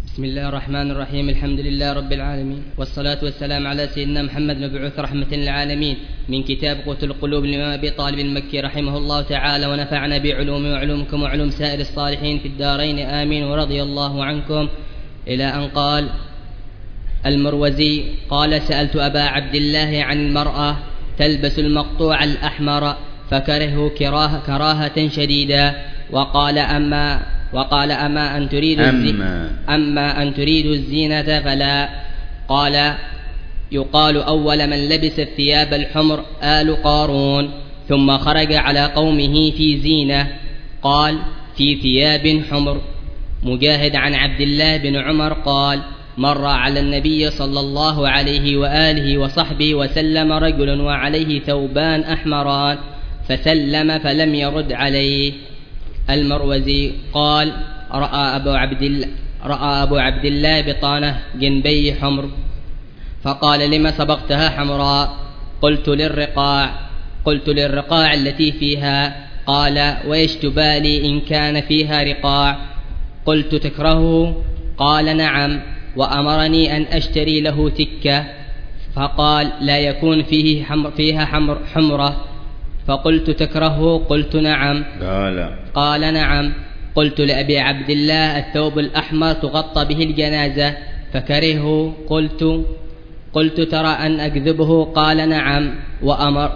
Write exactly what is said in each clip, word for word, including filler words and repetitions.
بسم الله الرحمن الرحيم. الحمد لله رب العالمين، والصلاة والسلام على سيدنا محمد مبعوث رحمة للعالمين. من كتاب قوت القلوب للإمام أبي طالب المكي رحمه الله تعالى، ونفعنا بعلوم وعلومكم وعلوم سائر الصالحين في الدارين آمين، ورضي الله عنكم. إلى أن قال المروزي قال: سألت أبا عبد الله عن المرأة تلبس المقطوع الأحمر فكرهه كراهة, كراهة شديدة، وقال أما وقال أما أن تريد أما, أما أن تريد الزينة فلا. قال: يقال أول من لبس الثياب الحمر آل قارون، ثم خرج على قومه في زينة. قال: في ثياب حمر. مجاهد عن عبد الله بن عمر قال: مر على النبي صلى الله عليه وآله وصحبه وسلم رجل وعليه ثوبان أحمران، فسلم فلم يرد عليه. المروزي قال: رأى أبو عبد الله, رأى أبو عبد الله بطانة جنبي حمر، فقال: لما صبغتها حمراء؟ قلت للرقاع قلت للرقاع التي فيها. قال: وإيش تبالي إن كان فيها رقاع؟ قلت: تكرهه؟ قال: نعم، وأمرني أن أشتري له تكة. فقال: لا يكون فيه حمر فيها حمر حمرة. فقلت: تكرهه؟ قلت: نعم. قال قال: نعم. قلت لأبي عبد الله: الثوب الأحمر تغطى به الجنازة، فكرهه؟ قلت قلت ترى أن أكذبه؟ قال: نعم. وأمر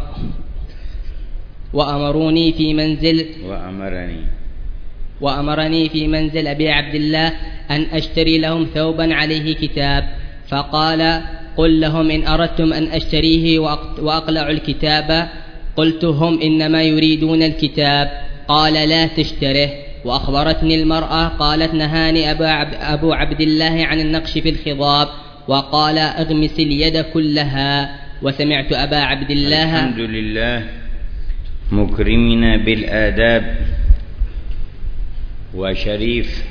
وأمروني في منزل وأمرني وأمرني في منزل أبي عبد الله أن أشتري لهم ثوبا عليه كتاب، فقال: قل لهم إن أردتم أن أشتريه وأقلع الكتاب. قلت: هم إنما يريدون الكتاب. قال: لا تشتره. وأخبرتني المرأة قالت: نهاني أبو عبد الله عن النقش في الخضاب، وقال: اغمس اليد كلها. وسمعت أبا عبد الله. الحمد لله مكرمنا بالآداب وشريف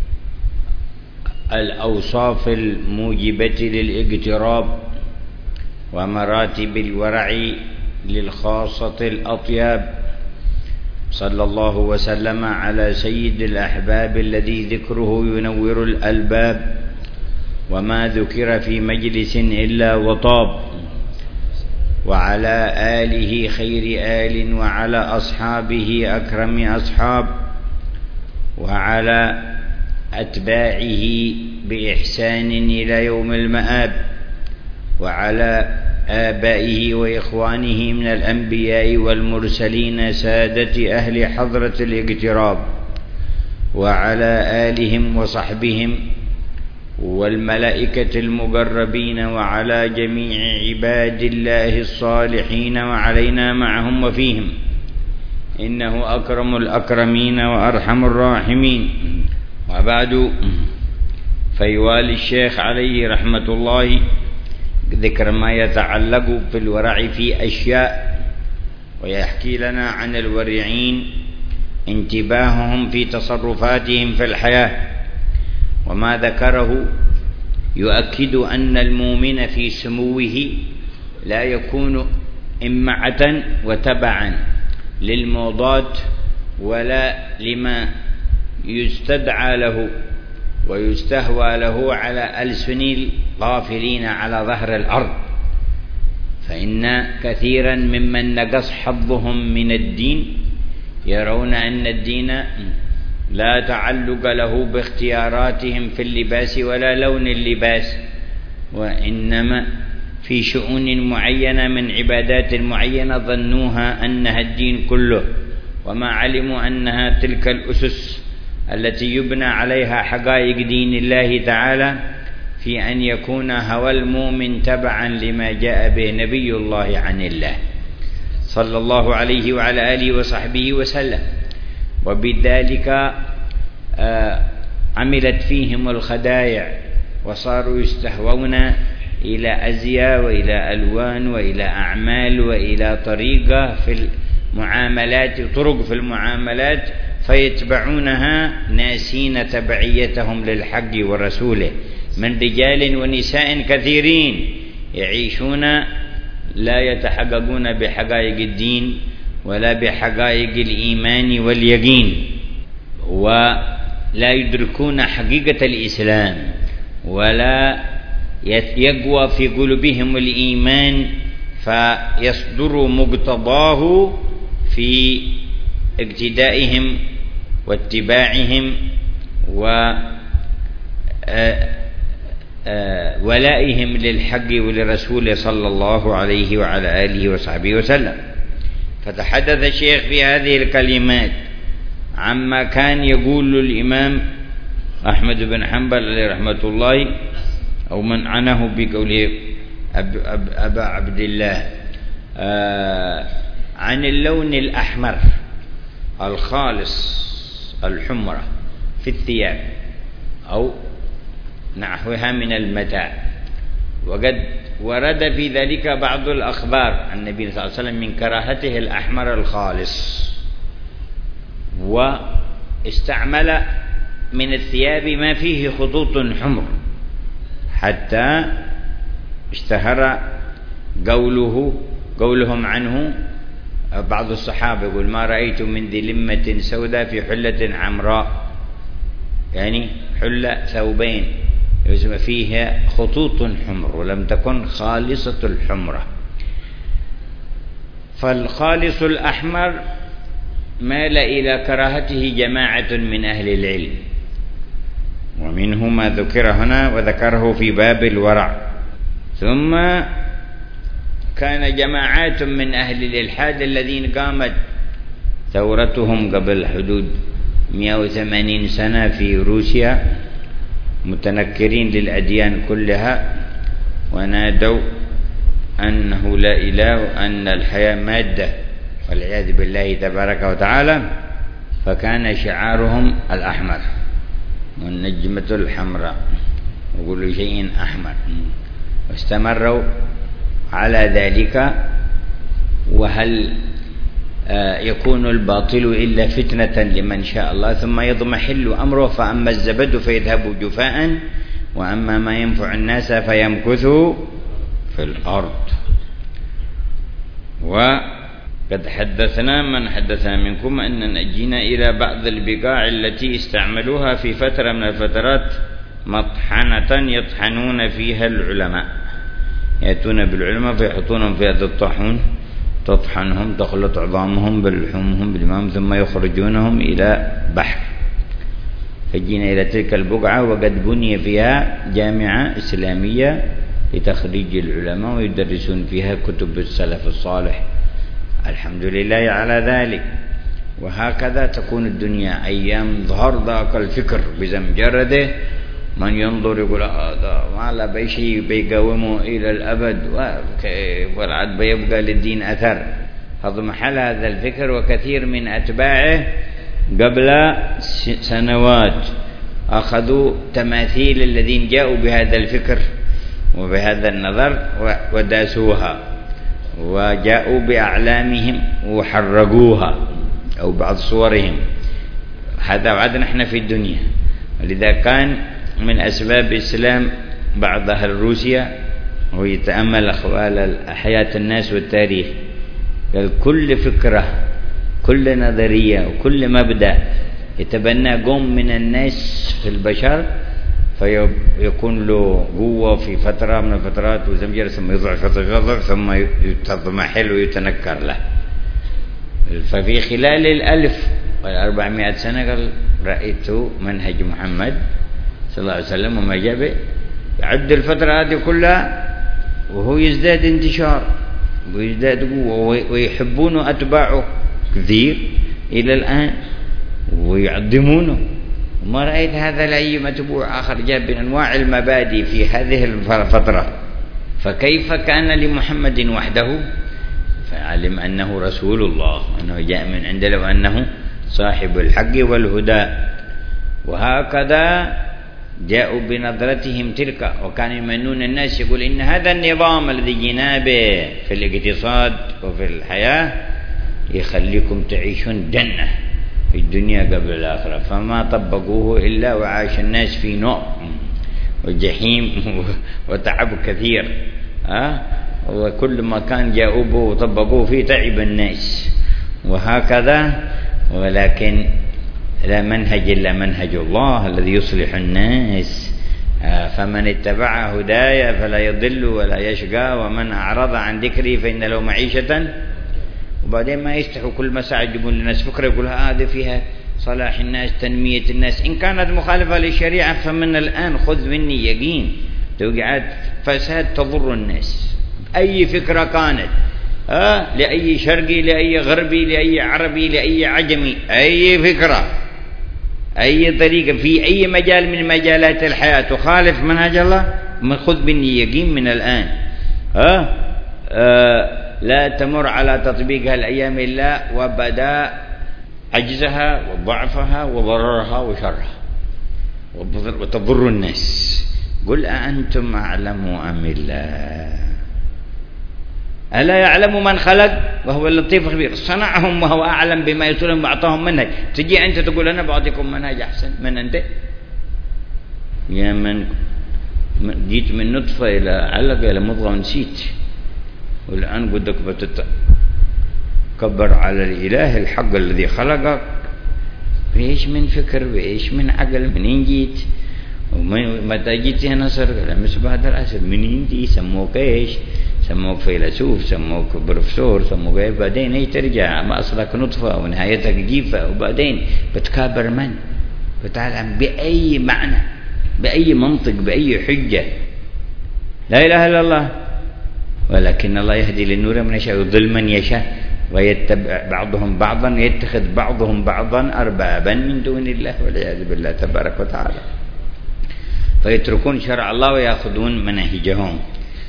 الأوصاف الموجبة للاقتراب ومراتب الورع للخاصة الأطياب، صلى الله وسلم على سيد الأحباب الذي ذكره ينور الألباب، وما ذكر في مجلس إلا وطاب، وعلى آله خير آل، وعلى أصحابه أكرم أصحاب، وعلى أتباعه بإحسان إلى يوم المآب، وعلى آبائه وإخوانه من الأنبياء والمرسلين سادة أهل حضرة الاقتراب، وعلى آلهم وصحبهم والملائكة المقربين، وعلى جميع عباد الله الصالحين، وعلينا معهم وفيهم، إنه أكرم الأكرمين وأرحم الراحمين. وبعد، فيوالي الشيخ عليه رحمة الله ذكر ما يتعلق في الورع في أشياء، ويحكي لنا عن الورعين انتباههم في تصرفاتهم في الحياة، وما ذكره يؤكد أن المؤمن في سموه لا يكون إمعة وتبعا للموضات ولا لما يستدعى له ويستهوى له على ألسن الغافلين على ظهر الأرض. فإن كثيرا ممن نقص حظهم من الدين يرون أن الدين لا تعلق له باختياراتهم في اللباس ولا لون اللباس، وإنما في شؤون معينة من عبادات معينة ظنوها أنها الدين كله، وما علموا أنها تلك الأسس التي يبنى عليها حقائق دين الله تعالى، في أن يكون هوى المؤمن تبعا لما جاء به نبي الله عن الله صلى الله عليه وعلى آله وصحبه وسلم. وبذلك عملت فيهم الخدايع، وصاروا يستهوون إلى أزياء وإلى ألوان وإلى أعمال وإلى طريقة في المعاملات، طرق في المعاملات، فيتبعونها ناسين تبعيتهم للحق ورسوله، من رجال ونساء كثيرين يعيشون لا يتحققون بحقائق الدين ولا بحقائق الإيمان واليقين. لا يدركون حقيقة الإسلام ولا يقوى في قلوبهم الإيمان فيصدر مقتضاه في اقتدائهم واتباعهم وولائهم للحق ولرسوله صلى الله عليه وعلى آله وصحبه وسلم. فتحدث الشيخ في هذه الكلمات عما كان يقول الإمام أحمد بن حنبل عليه رحمة الله، أو من عنه بقوله أب أب أبا عبد الله، آه عن اللون الأحمر الخالص الحمرة في الثياب أو نحوها من المتاع. وقد ورد في ذلك بعض الأخبار عن النبي صلى الله عليه وسلم من كراهته الأحمر الخالص، واستعمل من الثياب ما فيه خطوط حمر، حتى اشتهر قوله قولهم عنه بعض الصحابة يقول: ما رأيت من ذي لمة سوداء في حلة عمراء، يعني حلة ثوبين فيها خطوط حمر ولم تكن خالصة الحمرة. فالخالص الأحمر مال إلى كراهته جماعة من أهل العلم، ومنه ما ذكر هنا وذكره في باب الورع. ثم كان جماعات من أهل الإلحاد الذين قامت ثورتهم قبل حدود مئة وثمانين سنة في روسيا، متنكرين للأديان كلها، ونادوا أنه لا إله وأن الحياة مادة والعياذ بالله تبارك وتعالى. فكان شعارهم الأحمر والنجمة الحمراء وكل شيء أحمر، واستمروا على ذلك. وهل يكون الباطل إلا فتنة لمن شاء الله ثم يضمحل أمره، فأما الزبد فيذهب جفاء وأما ما ينفع الناس فيمكث في الأرض. وقد حدثنا من حدثنا منكم أننا جينا إلى بعض البقاع التي استعملوها في فترة من الفترات مطحنة يطحنون فيها العلماء، يأتون بالعلماء فيحطونهم في هذا الطاحون، تطحنهم تخلط عظامهم بلحومهم بالإمام ثم يخرجونهم إلى بحر. فجينا إلى تلك البقعة وقد بني فيها جامعة إسلامية لتخريج العلماء ويدرسون فيها كتب السلف الصالح، الحمد لله على ذلك. وهكذا تكون الدنيا أيام ظهر ذاك الفكر بزمجرده، من ينظر يقول هذا ما لا بيشي بيقاومه إلى الأبد والعد بيبقى للدين أثر. هذا محل هذا الفكر، وكثير من أتباعه قبل سنوات أخذوا تماثيل الذين جاءوا بهذا الفكر وبهذا النظر وداسوها، وجاءوا بأعلامهم وحرقوها أو بعض صورهم. هذا وعدنا احنا في الدنيا. ولذا كان من أسباب إسلام بعض أهل روسيا هو يتأمل أخوال حياة الناس والتاريخ، قال كل فكرة كل نظرية وكل مبدأ يتبنى قوم من الناس في البشر فيكون له قوة في فترة من الفترات وزمجر، ثم يضعف يضعف ثم يتضمحل ويتنكر له. ففي خلال الألف والأربعمائة سنة قال رأيت منهج محمد صلى الله عليه وسلم وما جاء به يعد الفترة هذه كلها وهو يزداد انتشار ويزداد قوة ويحبون أتباعه كثير إلى الآن ويعظمونه. وما رأيت هذا لأي متبوع آخر جاء بأنواع المبادئ في هذه الفترة، فكيف كان لمحمد وحده؟ فعلم أنه رسول الله، أنه جاء من عنده وأنه صاحب الحق والهدى. وهكذا جاءوا بنظرتهم تلك، وكان يمنون الناس يقول إن هذا النظام الذي جينا به في الاقتصاد وفي الحياة يخليكم تعيشون جنة في الدنيا قبل الآخرة، فما طبقوه إلا وعاش الناس في نار وجحيم وتعب كثير. أه؟ وكل ما كان جاءوا به وطبقوه فيه تعب الناس. وهكذا ولكن لا منهج إلا منهج الله الذي يصلح الناس. فمن اتبع هدايا فلا يضل ولا يشقى ومن أعرض عن ذكري فإن له معيشة. وبعدين ما يستحوا كل ما ساعة يجيبون للناس فكرة يقول هذا فيها صلاح الناس تنمية الناس. إن كانت مخالفة للشريعة فمن الآن خذ مني يقين توقعات فساد تضر الناس. أي فكرة كانت آه لأي شرقي لأي غربي لأي عربي لأي عجمي، أي فكرة أي طريقة في أي مجال من مجالات الحياة تخالف منهج الله خذ مني يقين من الآن. آه آه لا تمر على تطبيقها الأيام إلا وبدا عجزها وضعفها وضررها وشرها وتضر الناس. قل أأنتم أعلم أم الله؟ ألا يعلم من خلق وهو اللطيف الخبير؟ صنعهم وهو أعلم بما يصلهم وأعطاهم منهج. تجي أنت تقول أنا بعطيكم منهج أحسن من أنت؟ يا من جيت من نطفة إلى علقة إلى مضغة ونسيت، والآن قدك بتتكبر على الإله الحق الذي خلقك. بإيش من فكر بإيش من عقل؟ منين جيت؟ ومتى جيت هنا نصر؟ مش بعد الأسر منين جيت؟ سموك إيش؟ سموك فيلسوف، سموك بروفيسور، سموك إيه؟ بعدين إيه ترجع ما أصلك نطفة ونهايتك جيفة، وبعدين بتكابر من؟ بتعلم بأي معنى بأي منطق بأي حجة؟ لا إله إلا الله. ولكن الله يهدي للنور من يشاء ويضل من يشاء ويتبع بعضهم بعضا يتخذ بعضهم بعضا أربابا من دون الله والعياذ بالله تبارك وتعالى. فيتركون شرع الله ويأخذون مناهجهم.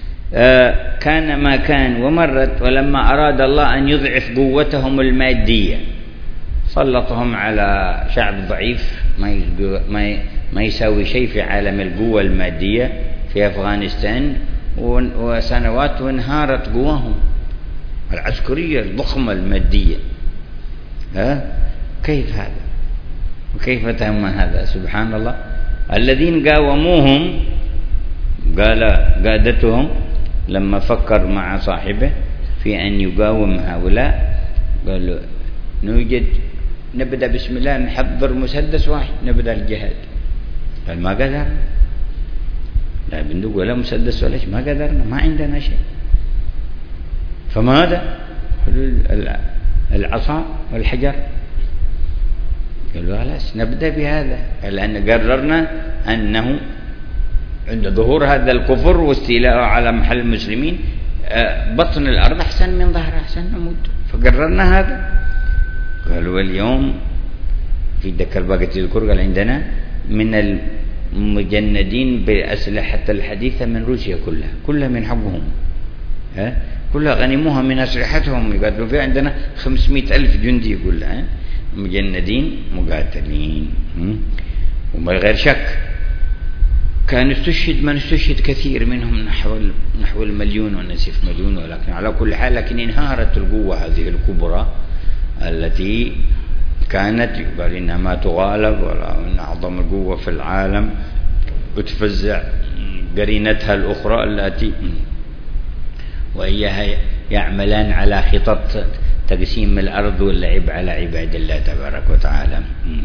آه كان ما كان ومرت. ولما أراد الله أن يضعف قوتهم المادية سلطهم على شعب ضعيف ما ما ما يساوي شيء في عالم القوة المادية في أفغانستان، وسنوات وانهارت قواهم العسكرية الضخمة المادية. ها كيف هذا وكيف تم هذا؟ سبحان الله. الذين قاوموهم قال قادتهم لما فكر مع صاحبه في أن يقاوم هؤلاء قالوا نوجد نبدأ بسم الله نحضر مسدس واحد نبدأ الجهاد. قال ما قدر، لا بندق ولا مسدس ولا شيء، ما قدرنا، ما عندنا شيء. فماذا؟ العصا والحجر. قالوا خلاص نبدأ بهذا، لأن قررنا أنه عند ظهور هذا الكفر واستيلاءه على محل المسلمين بطن الأرض أحسن من ظهر أحسن نموت، فقررنا هذا. قالوا واليوم في ذكر باقي تذكر قال عندنا من المجندين بأسلحة الحديثة من روسيا كلها كلها من حقهم، ها كلها غنموها من أسلحتهم يقاتلوا فيها. عندنا خمسمائة ألف جندي يقول ها مجندين مقاتلين. وما غير شك كان استشهد من استشهد كثير منهم نحو نحو المليون ونسيف مليون، ولكن على كل حال لكن انهارت القوة هذه الكبرى التي كانت يقال إنها ما تغالب ولا إن أعظم القوة في العالم وتفزع قرينتها الأخرى التي وإياها يعملان على خطط تقسيم الأرض واللعب على عباد الله تبارك وتعالى.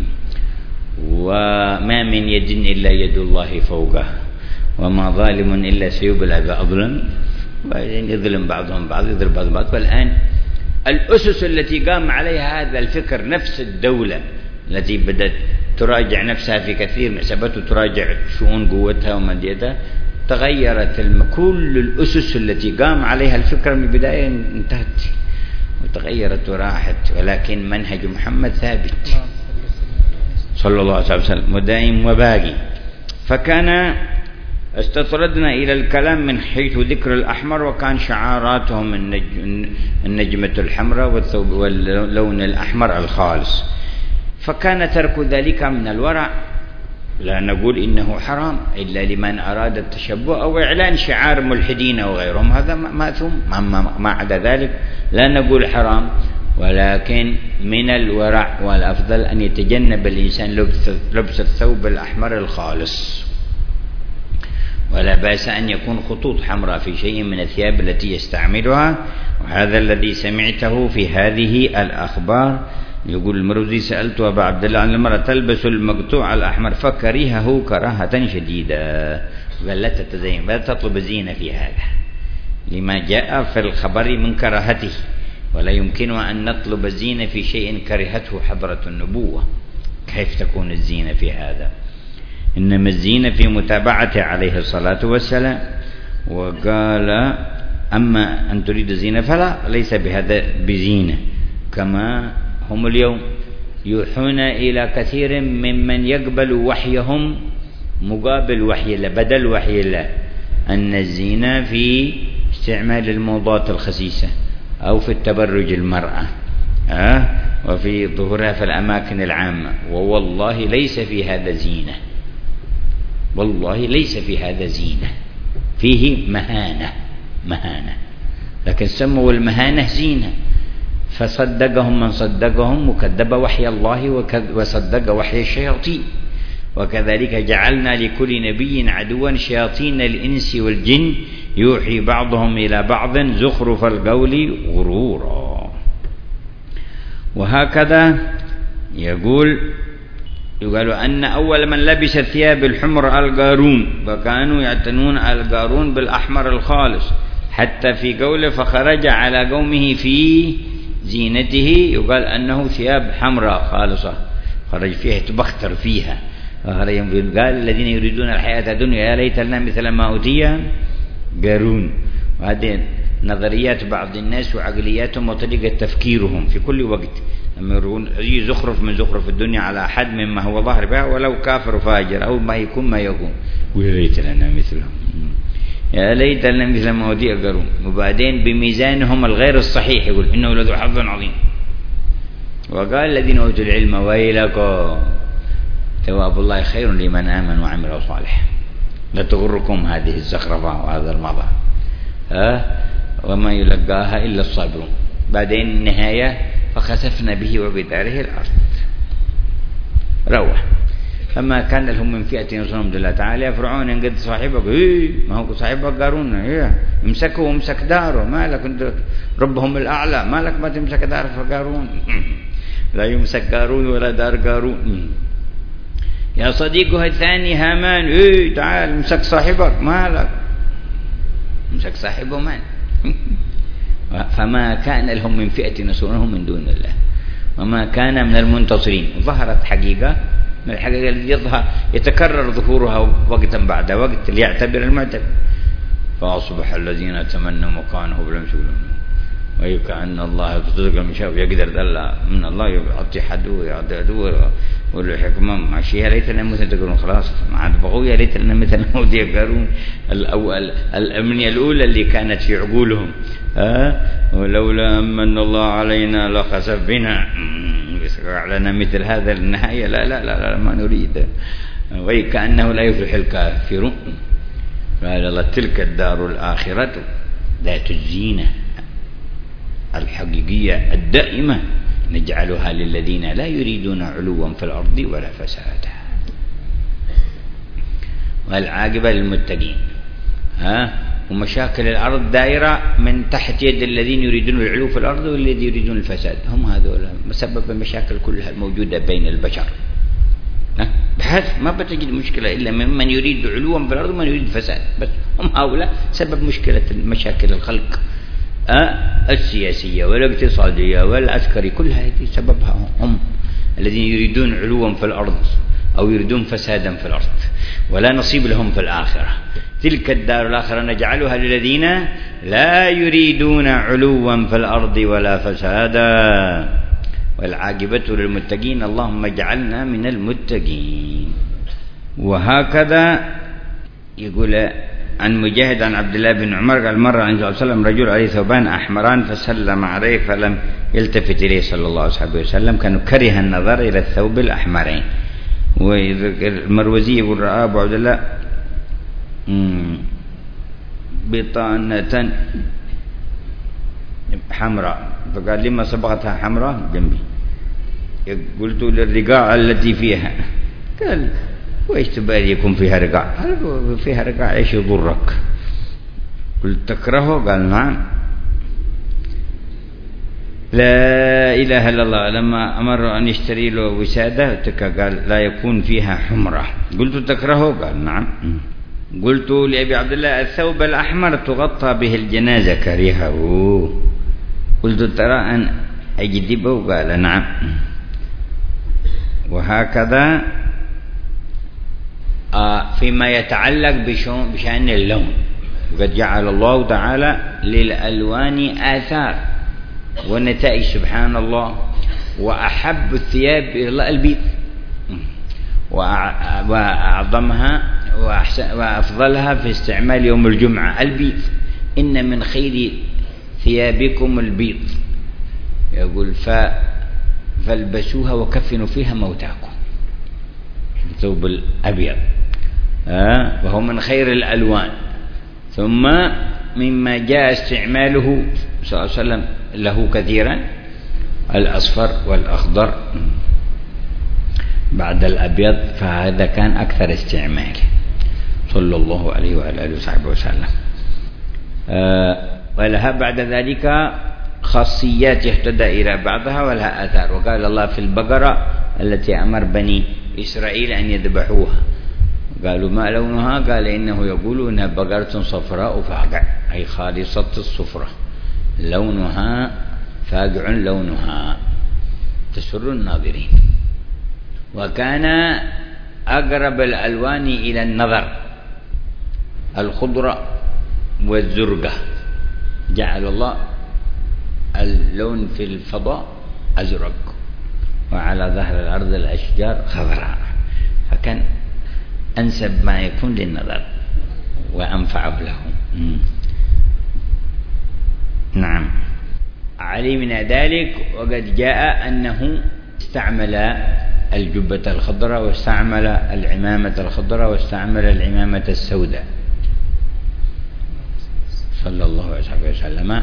وما من يد إلا يد الله فوقه وما ظالم إلا سيبلى بأظلم. وبعدين يظلم بعضهم بعض يضرب بعضهم بعض. والآن الأسس التي قام عليها هذا الفكر نفس الدولة التي بدأت تراجع نفسها في كثير من حسابات وتراجع شؤون قوتها وماديتها تغيرت. كل الأسس التي قام عليها الفكر من البداية انتهت وتغيرت وراحت، ولكن منهج محمد ثابت صلى الله عليه وسلم ودائم وباقي. فكان استطردنا إلى الكلام من حيث ذكر الأحمر، وكان شعاراتهم النجمة الحمراء والثوب واللون الأحمر الخالص. فكان ترك ذلك من الورع، لا نقول إنه حرام إلا لمن أراد التشبه أو إعلان شعار ملحدين وغيرهم، هذا مأثوم. ما عدا ذلك لا نقول حرام، ولكن من الورع والأفضل أن يتجنب الإنسان لبس, لبس الثوب الأحمر الخالص. ولا بأس أن يكون خطوط حمراء في شيء من الثياب التي يستعملها. وهذا الذي سمعته في هذه الأخبار يقول المروزي سألت أبا عبد الله عن المرأة تلبس المقطوع الأحمر فكرهه كراهة شديدة، قال لا تتزين، لا تطلب الزينة في هذا لما جاء في الخبر من كراهته، ولا يمكن أن نطلب الزينة في شيء كرهته حضرة النبوة. كيف تكون الزينة في هذا؟ إنما الزينة في متابعته عليه الصلاة والسلام. وقال أما أن تريد الزينة فلا، ليس بهذا بزينة، كما هم اليوم يوحون إلى كثير ممن يقبل وحيهم مقابل وحي الله بدل وحي الله أن الزينة في استعمال الموضات الخسيسة أو في التبرج المرأة أه؟ وفي ظهورها في الأماكن العامة، ووالله ليس في هذا زينة، والله ليس في هذا زينة، فيه مهانة مهانة، لكن سموا المهانة زينة، فصدقهم من صدقهم وكذب وحي الله وصدق وحي الشياطين. وكذلك جعلنا لكل نبي عدوا شياطين الإنس والجن يوحي بعضهم إلى بعض زخرف القول غرورا. وهكذا يقول يقال أن أول من لبس الثياب الحمر القارون، وكانوا يعتنون القارون بالأحمر الخالص، حتى في قوله فخرج على قومه في زينته يقال أنه ثياب حمراء خالصة خرج فيها تبختر فيها. قال الذين يريدون الحياة الدنيا يا ليت لنا مثل ما أوتي قارون. وهذه نظريات بعض الناس وعقلياتهم وطريقة تفكيرهم في كل وقت، لما يرون أي زخرف من زخرف الدنيا على أحد مما هو ظاهر بها ولو كافر فاجر أو ما يكون ما يكون، ويا ليت لنا مثلهم، يا ليت لنا مثل ما أوتي قارون. وبعدين بميزانهم الغير الصحيح يقول إنه لذو حظ عظيم. وقال الذين أوتوا العلم ويلكم ثواب الله خير لمن آمن وعمل صالح، لا تغركم هذه الزخرفة وهذا المظهر ها وما يلقاها إلا الصابرون. بعدين النهاية فخسفنا به وبداره الأرض روح. فما كان لهم من فئة ينصرهم الله تعالى فرعون إن قد صاحبك إيه ما هو صاحبك قارون إيه امسكه وامسك داره، ما لك أنت ربهم الأعلى، ما لك ما تمسك دار فقارون لا يمسك قارون ولا دار قارون. يا صديقه الثاني هامان إيه تعال امسك صاحبك، ما لك امسك صاحبه من فما كان لهم من فئة ينصرونهم من دون الله وما كان من المنتصرين. ظهرت حقيقة من الحقيقة التي يظهر يتكرر ظهورها وقتا بعد وقت ليعتبر المعتبر. فأصبح الذين تمنوا مكانه بلم يقولون ويكأن الله تصدق من شاء يقدر دل من الله يعطي حدو يعطي عدو وله حكمة ماشي. يا ليت لنا مثل تقولون خلاص ما عاد بقوا يا ليت لنا مثل مودي قارون. الأول الأمنية الأولى اللي كانت في عقولهم ها ولولا أمن الله علينا لخسف بنا لنا مثل هذا النهاية لا لا لا, لا ما نريد. ويكأنه لا يفلح الكافرون. قال الله تلك الدار الآخرة ذات الزينة الحقيقية الدائمة نجعلها للذين لا يريدون علوا في الأرض ولا فسادا والعاقبة للمتقين. ها ومشاكل الأرض دائرة من تحت يد الذين يريدون العلو في الأرض والذين يريدون الفساد، هم هذول مسبب المشاكل كلها الموجودة بين البشر. بحث ما بتجد مشكلة إلا من يريد علوا في الأرض ومن يريد فساد، بس هم هؤلاء سبب مشكلة مشاكل الخلق أه السياسية والاقتصادية والعسكري، كل هذه سببها هم الذين يريدون علوا في الأرض أو يريدون فسادا في الأرض ولا نصيب لهم في الآخرة. تلك الدار الآخرة نجعلها للذين لا يريدون علوا في الأرض ولا فسادا والعاقبة للمتقين. اللهم اجعلنا من المتقين. وهكذا يقول عن مجاهد عن عبد الله بن عمر قال مر عن صلى الله عليه وسلم رجل عليه ثوبان أحمران فسلم عليه فلم يلتفت إليه صلى الله عليه وسلم، كان كره النظر إلى الثوب الأحمرين. والمروزي يقول رأى أبو عبد الله بطانة حمراء فقال لما صبغتها حمراء جنبي، قلت للرقاع التي فيها، قال وإيش تبالي يكون فيها رقاع؟ قال فيها رقاع إيش يضرك؟ قلت تكرهه؟ قال نعم. لا إله إلا الله. لما أمر أن يشتري له وسادة قال لا يكون فيها حمرة. قلت تكرهه؟ قال نعم. قلت لأبي عبد الله الثوب الأحمر تغطى به الجنازة، كرهه. قلت ترى أن أجذبه؟ قال نعم. وهكذا فيما يتعلق بشأن اللون، وقد جعل الله تعالى للألوان آثار ونتائج سبحان الله. وأحب الثياب إلى الله البيض، وأعظمها وأفضلها في استعمال يوم الجمعة البيض. إن من خير ثيابكم البيض، يقول فالبسوها وكفنوا فيها موتاكم. الثوب الأبيض آه وهو من خير الألوان. ثم مما جاء استعماله صلى الله عليه وسلم له كثيرا الأصفر والأخضر بعد الأبيض، فهذا كان أكثر استعماله صلى الله عليه وعلى آله وصحبه وسلم. آه ولها بعد ذلك خاصيات يهتدى إلى بعضها ولها آثار. وقال الله في البقرة التي أمر بني إسرائيل أن يذبحوها، قالوا ما لونها؟ قال إنه يقول إنها بقرة صفراء فاقع، أي خالصة الصفرة، لونها فاقع لونها تسر الناظرين. وكان أقرب الألوان إلى النظر الخضرة والزرقة. جعل الله اللون في الفضاء أزرق، وعلى ظهر الأرض الأشجار خضراء، فكان أنسب ما يكون للنظر وأنفعه له. نعم. علمنا ذلك. وقد جاء أنه استعمل الجبة الخضراء، واستعمل العمامة الخضراء، واستعمل العمامة السوداء صلى الله عليه وسلم.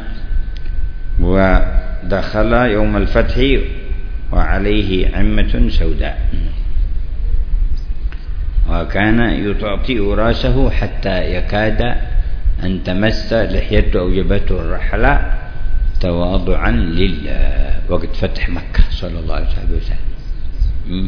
ودخل يوم الفتح وعليه عمة سوداء، وكان يطأطئ راسه حتى يكاد أن تمس لحيته أو جبهته الرحلة تواضعا لله وقت فتح مكة صلى الله عليه وسلم.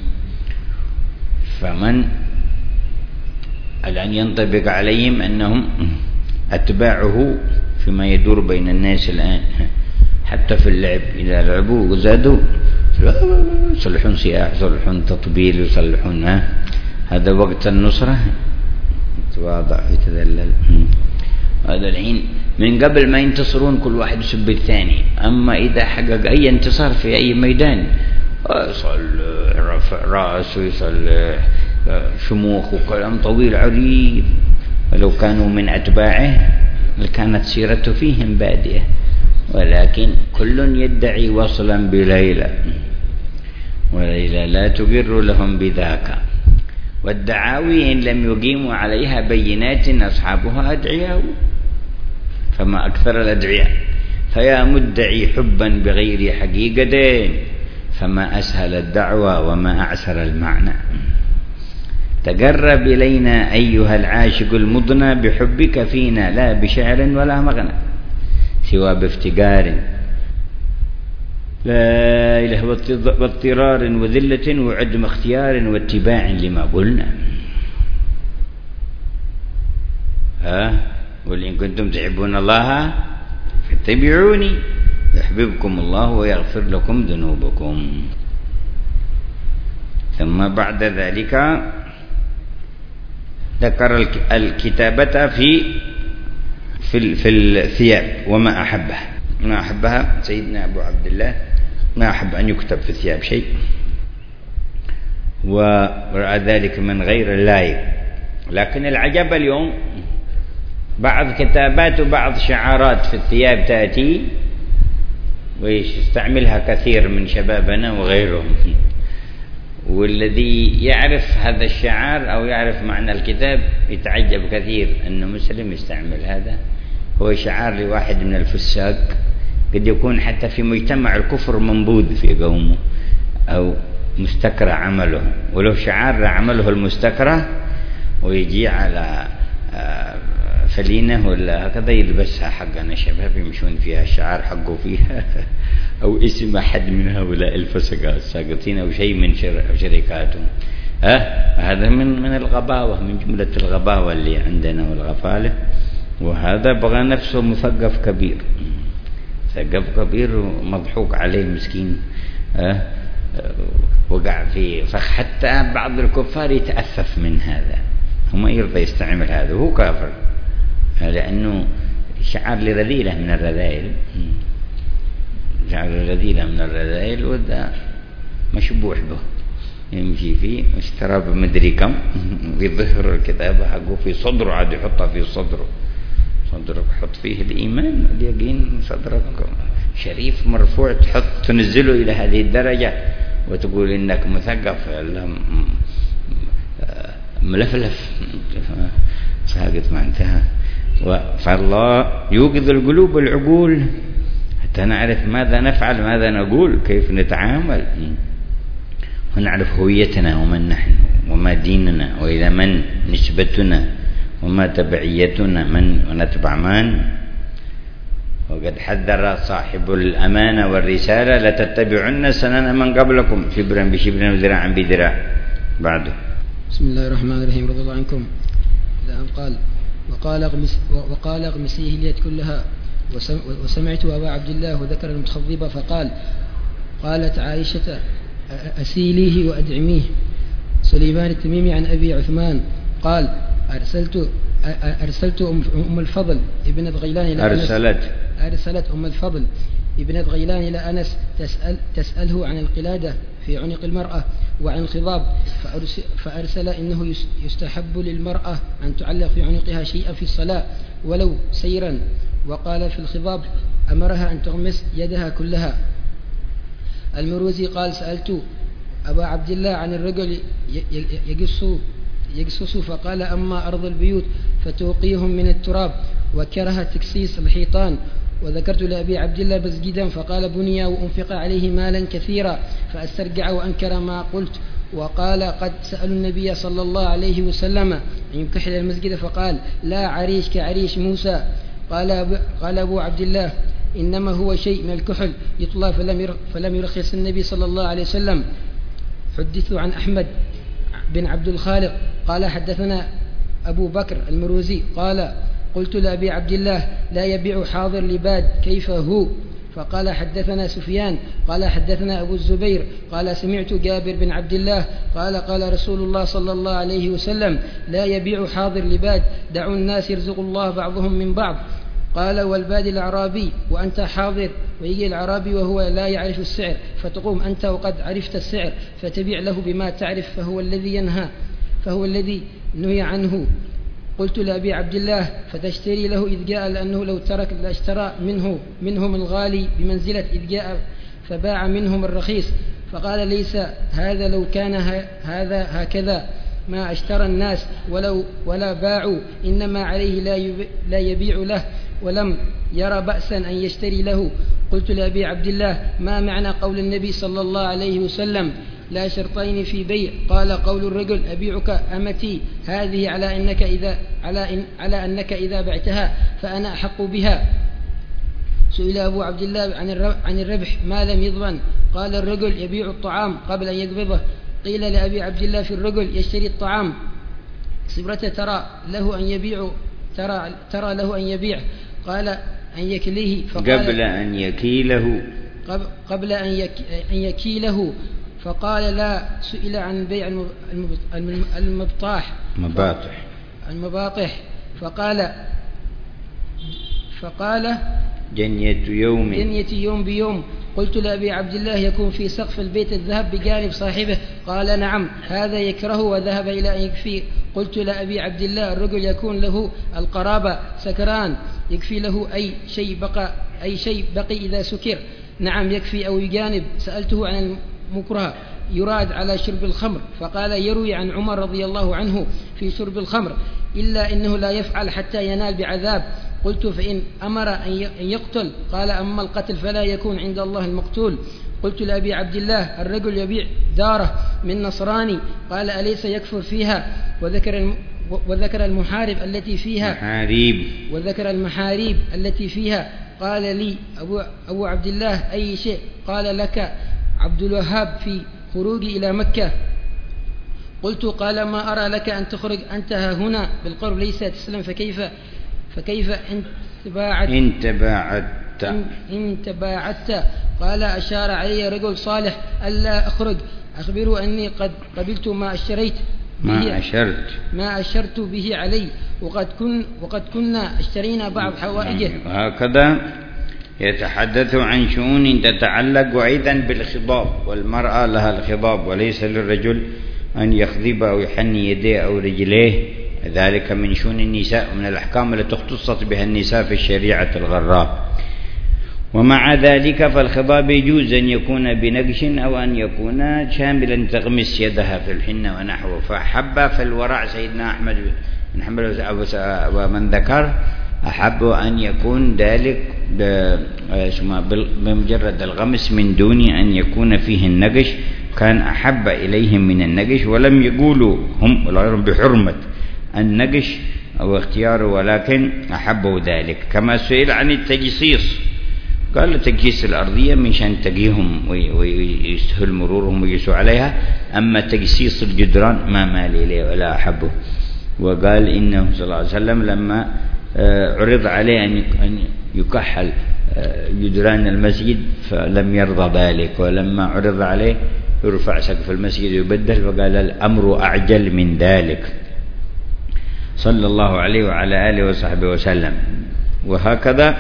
فمن الآن ينطبق عليهم أنهم أتباعه فيما يدور بين الناس الآن، حتى في اللعب إذا لعبوا وزادوا يصلحون سياح، يصلحون تطبيل، يصلحون. هذا وقت النصرة تواضع يتذلل. هذا الحين من قبل ما ينتصرون كل واحد يسب الثاني، أما إذا حقق أي انتصار في أي ميدان يصلح رفع رأس ويصلح شموخ وكلام طويل عريض. ولو كانوا من أتباعه لكانت سيرته فيهم بادية، ولكن كل يدعي وصلا بليلى، وليلى لا تقر لهم بذاك. والدعاوي إن لم يقيموا عليها بينات أصحابها أدعياء، فما أكثر الأدعياء. فيا مدعي حبا بغير حقيقة، فما أسهل الدعوة وما أعسر المعنى. تقرب إلينا أيها العاشق المضنى بحبك فينا، لا بشعر ولا مغنى سوى بافتقار، لا إله واضطرار وذلة وعدم اختيار واتباع لما قلنا. ها قل إن كنتم تحبون الله فاتبعوني يحببكم الله ويغفر لكم ذنوبكم. ثم بعد ذلك ذكر الكتابة في في في الثياب وما أحبها. ما أحبها سيدنا أبو عبد الله ما أحب أن يكتب في الثياب شيء، ورأى ذلك من غير اللائق. لكن العجب اليوم بعض كتابات وبعض شعارات في الثياب تأتي ويستعملها كثير من شبابنا وغيرهم، والذي يعرف هذا الشعار أو يعرف معنى الكتاب يتعجب كثير أن مسلم يستعمل هذا. هو شعار لواحد من الفساق، قد يكون حتى في مجتمع الكفر منبوذ في قومه أو مستكره عمله، ولو شعار عمله المستكره ويجي على فلينة ولا هكذا يلبسها حقنا شباب يمشون فيها الشعار حقه فيها أو اسم أحد من هؤلاء الفسقة الساقطين أو شيء من شركاتهم. ها هذا من من الغباوة، من جملة الغباوة اللي عندنا والغفالة. وهذا بغى نفسه مثقف كبير، مثقف كبير ومضحوك عليه مسكين. ها وقع في فخ. حتى بعض الكفار يتأسف من هذا، وما يرضى يستعمل هذا وهو كافر، لأنه شعار لرذيلة من الرذائل، شعار لرذيلة من الرذائل، وده مشبوح به يمشي فيه، اشترى بمدري كم، ويظهر الكتابة حقه في صدره، عاد يحطها في صدره. صدرك حط فيه الإيمان واليقين، صدرك شريف مرفوع، تحط تنزله إلى هذه الدرجة وتقول إنك مثقف ملفلف ساقط ما انتهى. فالله يوقظ القلوب والعقول حتى نعرف ماذا نفعل، ماذا نقول، كيف نتعامل، ونعرف هويتنا ومن نحن وما ديننا وإلى من نسبتنا وما تبعيتنا، من ونتبع من. وقد حذر صاحب الأمانة والرسالة لتتبعن سنن من قبلكم شبرا بشبر وذراعا بذراع. بعده بسم الله الرحمن الرحيم. رضي الله عنكم. إلى أن قال وقال اغمس وقال اغمسيه اليد كلها. وسمعت أبا عبد الله وذكر المتخضب فقال قالت عائشة أسيليه وأدعميه. سليمان التميمي عن أبي عثمان قال أرسلت أرسلت أم الفضل ابنة غيلان إلى أرسلت أرسلت أم الفضل ابنة غيلان إلى أنس تسأل تسأله عن القلادة في عنق المرأة وعن الخضاب، فأرسل إنه يستحب للمرأة أن تعلق في عنقها شيئا في الصلاة ولو سيرا، وقال في الخضاب أمرها أن تغمس يدها كلها. المروزي قال سألت أبا عبد الله عن الرجل يقص يقصص فقال أما أرض البيوت فتوقيهم من التراب، وكره تكسيس الحيطان. وذكرت لأبي عبد الله مسجدا فقال بني وأنفق عليه مالا كثيرا فأسترجع وأنكر ما قلت. وقال قد سألوا النبي صلى الله عليه وسلم أن يكحل المسجد فقال لا عريش كعريش موسى. قال أبو, قال أبو عبد الله إنما هو شيء من الكحل يطلى فلم, فلم يرخص النبي صلى الله عليه وسلم. حدثوا عن أحمد بن عبد الخالق قال حدثنا أبو بكر المروزي قال قلت لأبي عبد الله لا يبيع حاضر لباد كيف هو؟ فقال حدثنا سفيان قال حدثنا أبو الزبير قال سمعت جابر بن عبد الله قال قال رسول الله صلى الله عليه وسلم لا يبيع حاضر لباد، دعوا الناس يرزق الله بعضهم من بعض. قال والباد الأعرابي وأنت حاضر، ويجي الأعرابي وهو لا يعرف السعر فتقوم أنت وقد عرفت السعر فتبيع له بما تعرف، فهو الذي ينهى فهو الذي نهي عنه. قلت لأبي عبد الله فتشتري له إذ جاء، لأنه لو ترك لاشترى منه منهم الغالي بمنزلة إذ جاء فباع منهم الرخيص. فقال ليس هذا، لو كان هذا هكذا ما اشترى الناس ولو ولا باعوا، إنما عليه لا, لا يبيع له، ولم يرى بأسا أن يشتري له. قلت لأبي عبد الله ما معنى قول النبي صلى الله عليه وسلم لا شرطين في بيع؟ قال قول الرجل أبيعك أمتي هذه على أنك إذا على, إن على أنك إذا بعتها فأنا أحق بها. سئل أبو عبد الله عن الربح ما لم يضمن، قال الرجل يبيع الطعام قبل أن يقبضه. قيل لأبي عبد الله في الرجل يشتري الطعام صبرة ترى له أن يبيع ترى, ترى له أن يبيع، قال أن يكليه فقال قبل أن يكيله قبل أن يكيله فقال لا. سئل عن بيع المبطاح مباطح المباطح فقال فقال جنية يوم جنية يوم بيوم. قلت لأبي عبد الله يكون في سقف البيت الذهب بجانب صاحبه؟ قال نعم هذا يكره، وذهب إلى أن يكفي. قلت لأبي عبد الله الرجل يكون له القرابة سكران يكفي له أي شيء بقى أي شيء بقي إذا سكر؟ نعم يكفي أو يجانب. سألته عن المكره يراد على شرب الخمر، فقال يروي عن عمر رضي الله عنه في شرب الخمر إلا إنه لا يفعل حتى ينال بعذاب. قلت فإن أمر أن يقتل؟ قال أما القتل فلا يكون عند الله المقتول. قلت لأبي عبد الله الرجل يبيع داره من نصراني، قال أليس يكفر فيها؟ وذكر وذكر المحارب التي فيها محاريب وذكر المحاريب التي فيها. قال لي أبو, أبو عبد الله: أي شيء؟ قال: لك عبد الوهاب في خروجي إلى مكة. قلت: قال: ما أرى لك أن تخرج أنت هنا بالقرب ليس تسلم، فكيف فكيف إن تباعدت إن تباعدت إن, إن تباعدت قال: أشار علي رجل صالح ألا أخرج، أخبره أني قد قبلت ما اشتريت به ما أشرت ما أشرت به علي، وقد كن وقد كنا اشترينا بعض حوائجه. هكذا يتحدث عن شؤون تتعلق أيضا بالخضاب، والمرأة لها الخضاب، وليس للرجل أن يخضب أو يحني يديه أو رجليه، ذلك من شؤون النساء ومن الأحكام التي اختصت بها النساء في الشريعة الغراء. ومع ذلك فالخضاب يجوز أن يكون بنقش أو أن يكون شاملا تغمس يدها في الحنة ونحوه. فأحب فالورع سيدنا أحمد بن حنبل ومن ذكر أحب أن يكون ذلك بمجرد الغمس من دون أن يكون فيه النقش، كان أحب إليهم من النقش، ولم يقولوا هم غيرهم بحرمة النقش أو اختياره، ولكن أحبوا ذلك. كما سئل عن التجسيس قال: تجسيس الأرضية من شان تقيهم ويسهل مرورهم ويسوا عليها، أما تجسيس الجدران ما مال إليه ولا أحبه. وقال إنه صلى الله عليه وسلم لما عرض عليه أن يكحل جدران المسجد فلم يرضى ذلك، ولما عرض عليه يرفع سقف المسجد ويبدل وقال: الأمر أعجل من ذلك، صلى الله عليه وعلى آله وصحبه وسلم. وهكذا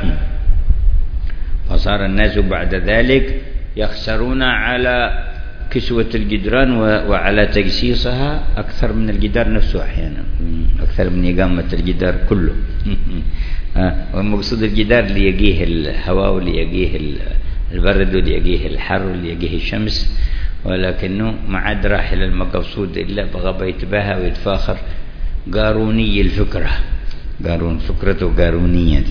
فصار الناس بعد ذلك يخسرون على كسوة الجدران وعلى تجسيسها أكثر من الجدار نفسه أحيانا، أكثر من إقامة الجدار كله. والمقصود الجدار ليقيه الهواء وليقيه البرد وليقيه الحر وليقيه الشمس، ولكنه ما عاد راح إلى المقصود إلا بغى يتباهى ويتفاخر. قاروني الفكرة، قارون فكرته قارونية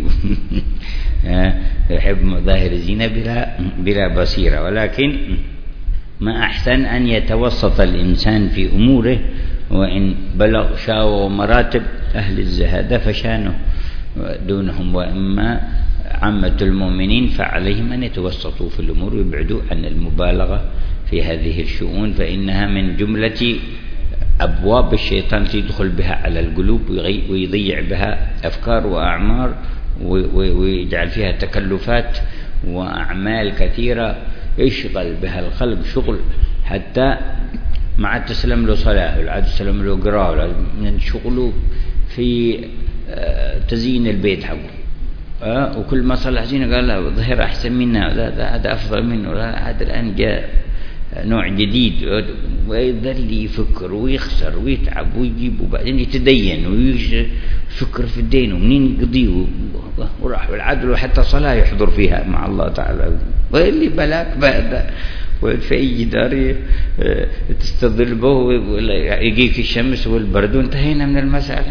يحب مظاهر الزينة بلا, بلا بصيرة. ولكن ما أحسن أن يتوسط الإنسان في أموره، وإن بلغ شاو مراتب أهل الزهادة فشانه دونهم، وإما عامة المؤمنين فعليهم أن يتوسطوا في الأمور ويبعدوا عن المبالغة في هذه الشؤون، فإنها من جملة أبواب الشيطان التي يدخل بها على القلوب ويضيع بها أفكار وأعمار ويجعل فيها تكلفات وأعمال كثيرة يشغل بها الخلق شغل حتى ما عاد تسلم له صلاة ولا عاد تسلم له قراءة، من شغله في تزيين البيت حقه. أه وكل ما صلح زينة قال لا ظهر أحسن منا، هذا أفضل منه، هذا الآن جاء نوع جديد، ويظل يفكر ويخسر ويتعب ويجيب، وبعدين يتدين ويفكر في الدين ومنين يقضيه، وراح والعدل وحتى صلاة يحضر فيها مع الله تعالى. واللي بلاك بعد في أي جدار تستظل به يجيك الشمس والبرد وانتهينا من المسألة.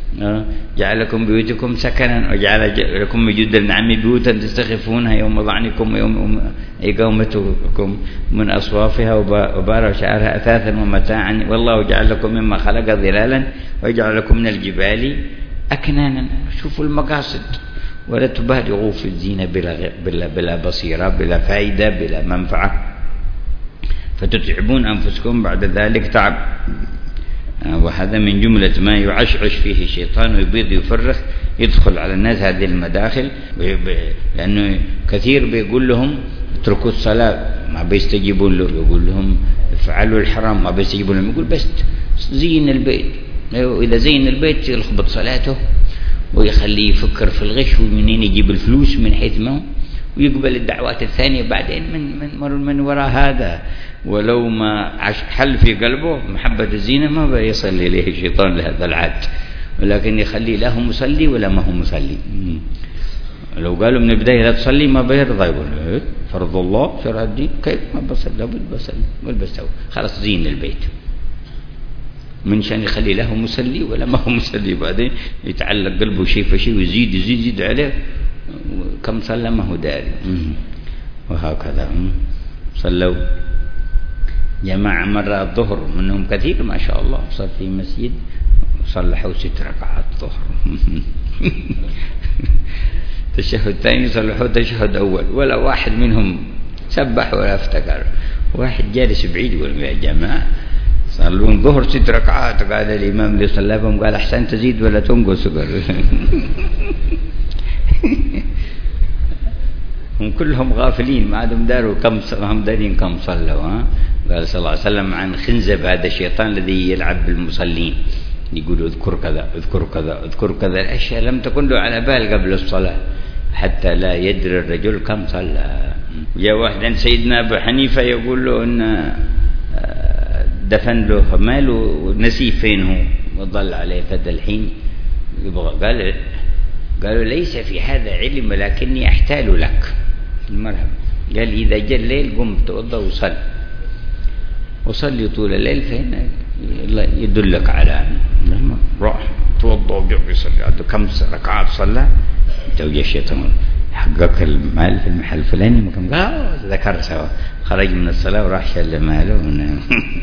جعلكم بيوتكم سكنا وجعل لكم مجد النعم بيوتا تستخفونها يوم ضعنكم ويوم إقامتكم من أصوافها وبار شعرها أثاثا ومتاعا، والله جعل لكم مما خلق ظلالا ويجعل لكم من الجبال أكنانا. شوفوا المقاصد، ولا تبالغوا في الزينة بلا, بلا, بلا بصيرة بلا فائدة بلا منفعة، فتتعبون أنفسكم بعد ذلك تعب. وهذا من جملة ما يعشعش فيه الشيطان ويبيض يفرخ يدخل على الناس هذه المداخل، لأنه كثير بيقول لهم اتركوا الصلاة ما بيستجيبون له، يقول لهم افعلوا الحرام ما بيستجيبون لهم، يقول بس زين البيت. وإذا زين البيت يلخبط صلاته ويخليه يفكر في الغش ومنين يجيب الفلوس من حيث ما، ويقبل الدعوات الثانية بعدين من من من وراء هذا. ولو ما حل في قلبه محبة الزينة ما بيصل إليه الشيطان لهذا العاد، ولكن يخلي له مصلي ولا ما هو مصلي. لو قالوا من البداية لا تصلي ما بيرضى، يقول فرض الله شرع الدين كيف ما بصلي بصلي والبسوا خلاص زين البيت، من شان يخلي له مصلي ولا ما هو مصلي، بعدين يتعلق قلبه شيء فشيء ويزيد يزيد يزيد عليه كم صلى ما هو داري. وهكذا صلوا جماعة مرة الظهر منهم كثير ما شاء الله صار في مسجد صلحوا ست ركعات ظهر. تشهد ثاني صلحوا تشهد أول، ولا واحد منهم سبح ولا افتكر. واحد جالس بعيد يقول يا جماعة صلون ظهر ست ركعات. قال الإمام اللي صلى بهم قال أحسن تزيد ولا تنقص. هم كلهم غافلين ما عندهم داروا كم هم دارين كم صلوا. ها قال صلى الله عليه وسلم عن خنزب هذا الشيطان الذي يلعب بالمصلين، يقول اذكر كذا اذكر كذا اذكر كذا، الأشياء لم تكن له على بال قبل الصلاة حتى لا يدري الرجل كم صلى. يا واحد عند سيدنا أبو حنيفة يقول له إن دفن له ماله نسي فين هو وظل عليه فد الحين يبغى. قال قالوا ليس في هذا علم ولكني أحتال لك المرحب. قال إذا جاء الليل قم توضأ وصل وصلي طول الليل فهنا يدلك على روح توضأ وقف يصلي. كم ركعات صلى توجه الشيطان حقق المال في المحل الفلاني مكان. قال ذكر سوا خرج من الصلاة وراح شل ماله.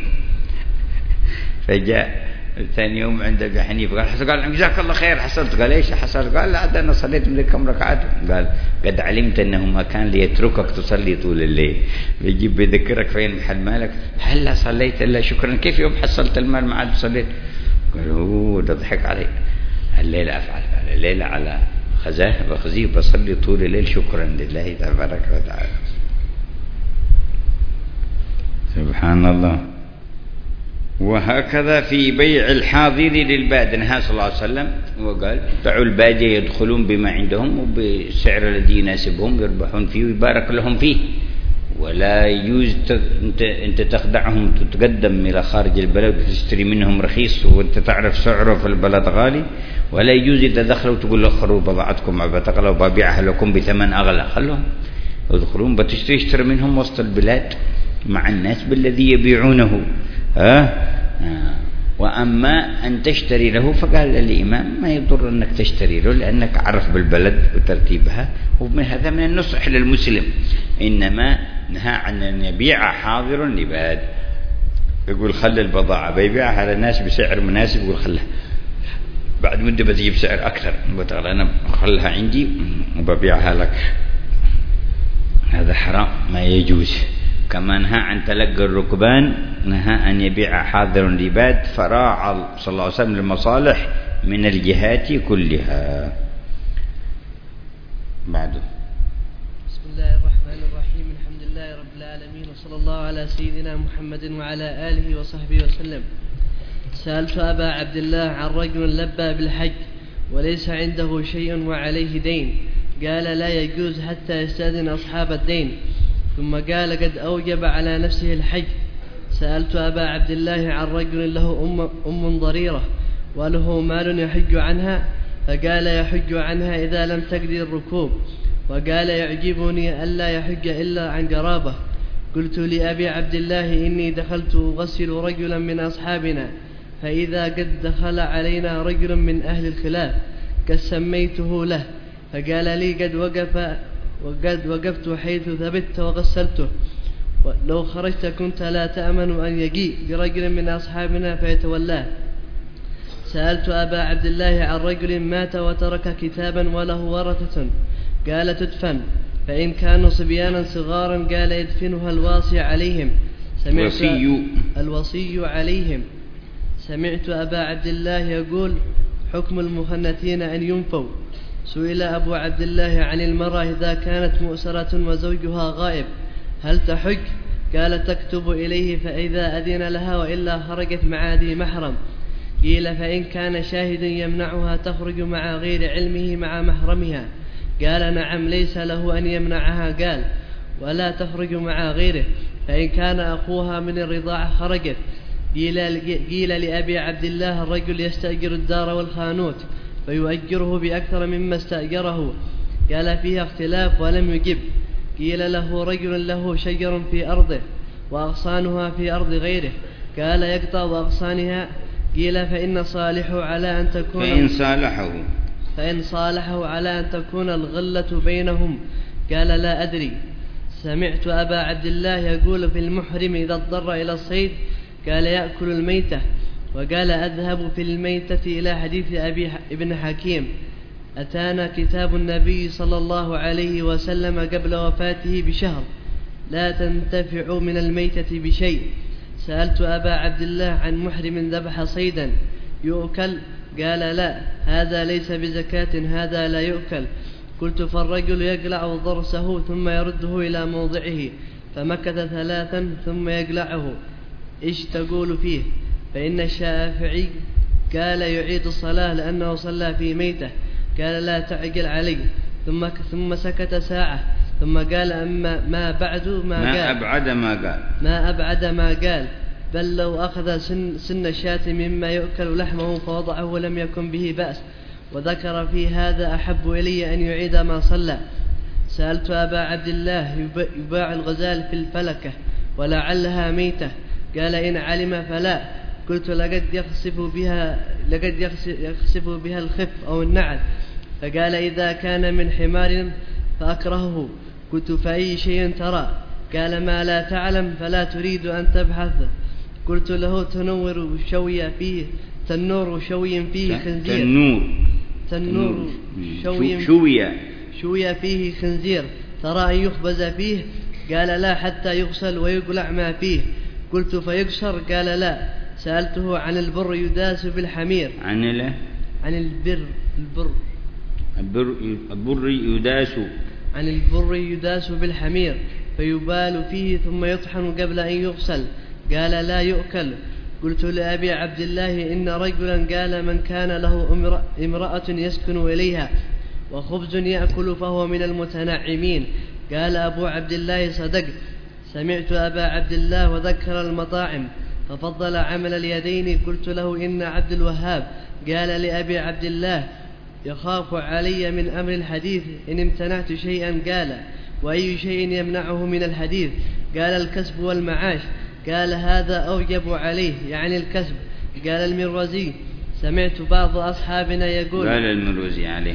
فجاء ثاني يوم عند أبي حنيفة قال قال جزاك الله خير حصلت. قال ايش حصلت؟ قال لا أنا صليت من كم ركعات. قال قد علمت أنه ما كان ليتركك تصلي طول الليل، بيجيب بيذكرك فين محل مالك. هلا صليت إلا شكرا، كيف يوم حصلت المال ما عاد صليت؟ قال هو ده ضحك علي. الليلة أفعل الليلة على خزاه وخزيه بصلي طول الليل شكرا لله تبارك وتعالى. سبحان الله. وهكذا في بيع الحاضر للباد نهى صلى الله عليه وسلم وقال دعوا البادية يدخلون بما عندهم وبالسعر الذي يناسبهم يربحون فيه ويبارك لهم فيه، ولا يجوز انت انت تخدعهم تتقدم الى خارج البلد وتشتري منهم رخيص وانت تعرف سعره في البلد غالي، ولا يجوز اذا دخلوا تقول اخروا بضاعتكم بتغلوا وببيعها لكم بثمن اغلى. خلوهم يدخلون بتشتري اشتري منهم وسط البلاد مع الناس بالذي يبيعونه. ها آه. وأما أن تشتري له فقال الإمام ما يضر أنك تشتري له لأنك عرف بالبلد وترتيبها، ومن هذا من النصح للمسلم. إنما نهى عن أن يبيع حاضر لباد، يقول خلي البضاعة بيبيعها على الناس بسعر مناسب، يقول خلها بعد مدة بتجيب سعر أكثر بتقول أنا خلها عندي وببيعها لك. هذا حرام ما يجوز. كما نهى عن تلقى الركبان نهى أن يبيع حاضر لباد، فراعى صلى الله عليه وسلم المصالح من الجهات كلها. بعده بسم الله الرحمن الرحيم. الحمد لله رب العالمين وصلى الله على سيدنا محمد وعلى آله وصحبه وسلم. سألت أبا عبد الله عن رجل لبى بالحج وليس عنده شيء وعليه دين، قال لا يجوز حتى يستأذن أصحاب الدين، ثم قال قد أوجب على نفسه الحج. سألت أبا عبد الله عن رجل له أم, أم ضريرة وله مال يحج عنها، فقال يحج عنها إذا لم تقدر الركوب، وقال يعجبني ألا يحج إلا عن قرابة. قلت لأبي عبد الله إني دخلت أغسل رجلا من أصحابنا، فإذا قد دخل علينا رجل من أهل الخلاف قد سميته له، فقال لي قد وقف وقد وقفت حيث ثبت وغسلته، لو خرجت كنت لا تأمن أن يجيء برجل من أصحابنا فيتولاه. سألت أبا عبد الله عن رجل مات وترك كتابا وله ورثة، قال تدفن، فإن كانوا صبيانا صغارا قال يدفنها الواصي عليهم. سمعت الوصي الوصي عليهم. سمعت أبا عبد الله يقول حكم المخنثين أن ينفوا. سئل أبو عبد الله عن المرأة إذا كانت مؤسرة وزوجها غائب هل تحج؟ قال تكتب إليه فإذا أذن لها وإلا خرجت مع ذي محرم. قيل فإن كان شاهدا يمنعها تخرج مع غير علمه مع محرمها؟ قال نعم ليس له أن يمنعها. قال ولا تخرج مع غيره، فإن كان أخوها من الرضاعة خرجت. قيل لأبي عبد الله الرجل يستأجر الدار والخانوت فيؤجره بأكثر مما استأجره، قال فيها اختلاف ولم يجب. قيل له رجل له شجر في أرضه وأغصانها في أرض غيره، قال يقطع أغصانها. قيل فإن صالحه على أن تكون فإن صالحه فإن صالحه على أن تكون الغلة بينهم، قال لا أدري. سمعت أبا عبد الله يقول في المحرم إذا اضطر إلى الصيد قال يأكل الميتة. وقال أذهب في الميتة إلى حديث أبي ابن حكيم. أتانا كتاب النبي صلى الله عليه وسلم قبل وفاته بشهر لا تنتفع من الميتة بشيء. سألت أبا عبد الله عن محرم ذبح صيدا يؤكل؟ قال لا، هذا ليس بزكاة، هذا لا يؤكل. قلت فالرجل يقلع ضرسه ثم يرده إلى موضعه، فمكث ثلاثا ثم يقلعه، إيش تقول فيه؟ فإن الشافعي قال يعيد الصلاة لأنه صلى في ميته. قال لا تعقل علي. ثم ثم سكت ساعة ثم قال أما ما بعد ما, ما قال أبعد ما قال ما أبعد ما قال بل لو أخذ سن, سن الشاة مما يؤكل لحمه فوضعه لم يكن به بأس. وذكر في هذا أحب إلي أن يعيد ما صلى. سألت أبا عبد الله يباع الغزال في الفلكة ولعلها ميتة؟ قال إن علم فلا. قلت لقد يخسف بها لقد يخسف بها الخف أو النعل. فقال إذا كان من حمار فأكرهه. قلت فأي شيء ترى؟ قال ما لا تعلم فلا تريد أن تبحث. قلت له تنور شوي فيه تنور شوي فيه خنزير تنور تنور شوي شوي شوي فيه خنزير ترى أن يخبز فيه؟ قال لا، حتى يغسل ويقلع ما فيه. قلت فيكسر؟ قال لا. سألته عن البر يداس بالحمير. عن له عن البر البر البر, البر يداس عن البر يداس بالحمير فيبال فيه ثم يطحن قبل أن يغسل. قال لا يؤكل. قلت لأبي عبد الله إن رجلا قال من كان له امرأة يسكن إليها وخبز يأكل فهو من المتنعمين. قال أبو عبد الله صدقت. سمعت أبا عبد الله وذكر المطاعم ففضل عمل اليدين. قلت له إن عبد الوهاب قال لأبي عبد الله يخاف علي من أمر الحديث إن امتنعت شيئا. قال وأي شيء يمنعه من الحديث؟ قال الكسب والمعاش. قال هذا أوجب عليه يعني الكسب. قال المروزي سمعت بعض أصحابنا يقول قال المروزي عليه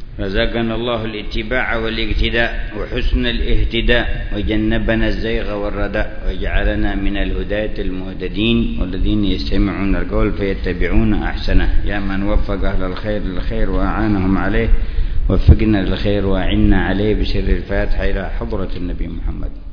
رزقنا الله الاتباع والاقتداء وحسن الاهتداء وجنبنا الزيغ والرداء وجعلنا من الهداة المهتدين والذين يستمعون القول فيتبعون أحسنه. يا من وفق أهل الخير للخير وأعانهم عليه، وفقنا للخير وأعنا عليه بسر الفاتحة إلى حضرة النبي محمد.